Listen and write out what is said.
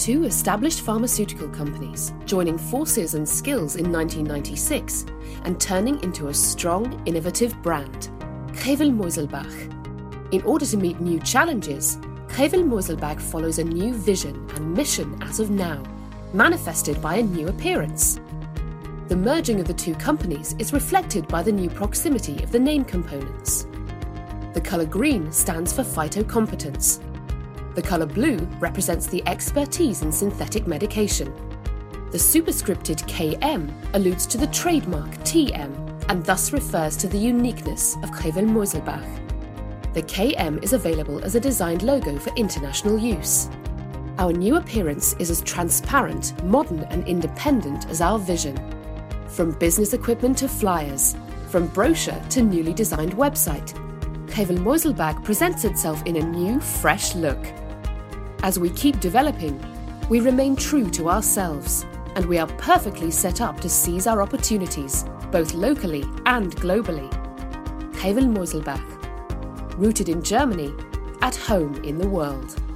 two established pharmaceutical companies, joining forces and skills in 1996 and turning into a strong, innovative brand, Krevel-Meuselbach. In order to meet new challenges, Krevel-Meuselbach follows a new vision and mission as of now, manifested by a new appearance. The merging of the two companies is reflected by the new proximity of the name components. The colour green stands for phytocompetence. The colour blue represents the expertise in synthetic medication. The superscripted KM alludes to the trademark TM and thus refers to the uniqueness of Krevel-Meuselbach. The KM is available as a designed logo for international use. Our new appearance is as transparent, modern and independent as our vision. From business equipment to flyers, from brochure to newly designed website, Krevel-Meuselbach presents itself in a new, fresh look. As we keep developing, we remain true to ourselves, and we are perfectly set up to seize our opportunities, both locally and globally. Krevel-Meuselbach, rooted in Germany, at home in the world.